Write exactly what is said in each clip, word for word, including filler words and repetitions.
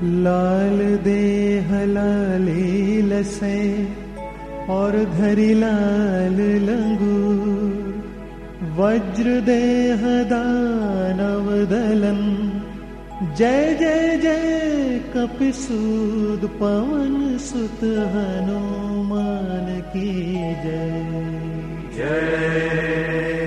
लाल देह लाले लसे और धरि लाल लंगूर, वज्र देह दानव दलन, जय जय जय कपिसूद पवन सुत हनुमान की जय जय।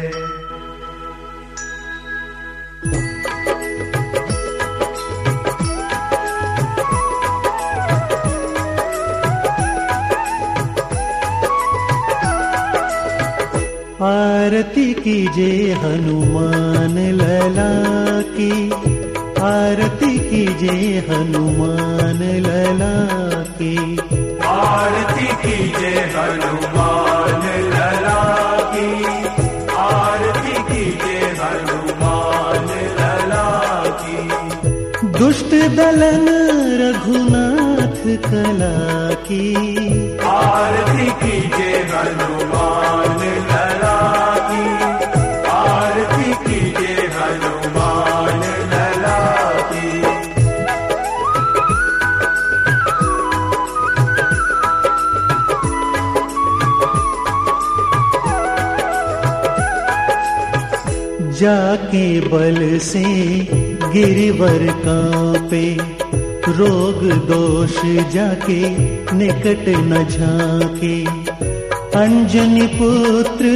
आरती कीजिए हनुमान लला की, आरती कीजिए हनुमान लला की, आरती कीजिए हनुमान लला की, आरती कीजिए हनुमान लला की। दुष्ट दलन रघुनाथ कला की, आरती कीजिए हनुमान लला की, आरती कीजिए हनुमान लला की। जाके बल से गिरिवर कांपे, रोग दोष जाके निकट न झांके। अंजनी पुत्र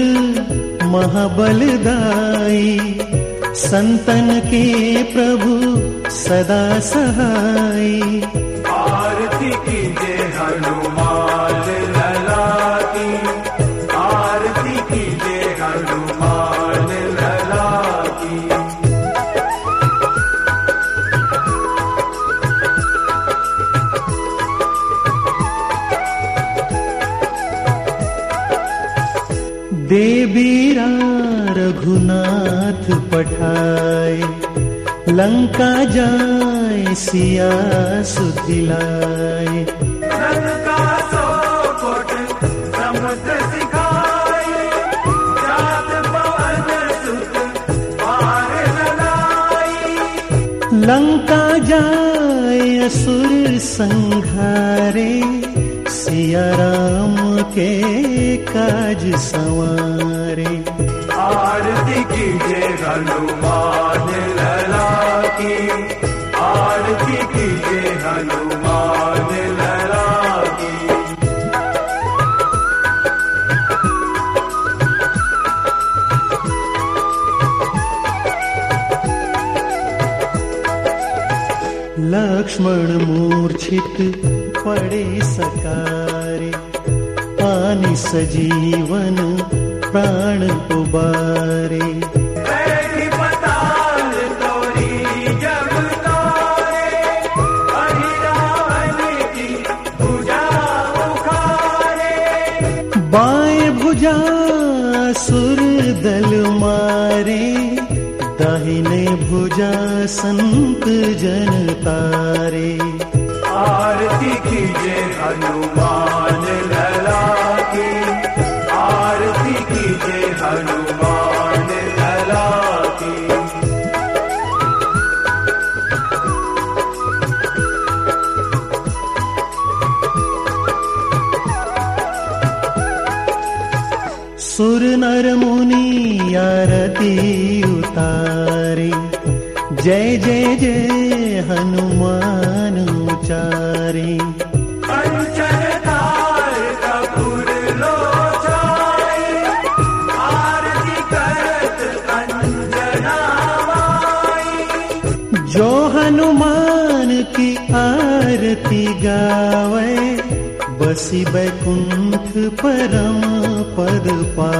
महाबलदाई, संतन के प्रभु सदा सहाई। आरती कीजिए हनुमान लला की, आरती कीजिए हनुमान लला की। देवीरा रघुनाथ पठाए, लंका जाए सिया सुधिलाए। लंका सौ कोट समुद्र सिखाए, जात पवन सुत पार लगाई। लंका जाए असुर संघारे, सिया राम के काज संवारे। आरती कीजिए हनुमान लला की, आरती कीजिए हनुमान लला की। लक्ष्मण मूर्छित पड़े सकारे, आनि सजीवन प्राण उबारे। बैठी पताल तोरी जब तारे, हरि रावण की भुजा उखाड़े। बाएं भुजा सुर दल मारे, दाहिने भुजा संत जन तारे। आरती कीजिए हनुमान लला की, आरती कीजिए हनुमान लला की। सुर नर मुनि आरती उतारे, जय जय जय हनुमान उचारे। कंचन थाल कपूर लोचाए, आरती करत अंजना माई। जो हनुमान की आरती गावे, बसी बैकुंठ परम पद पावे।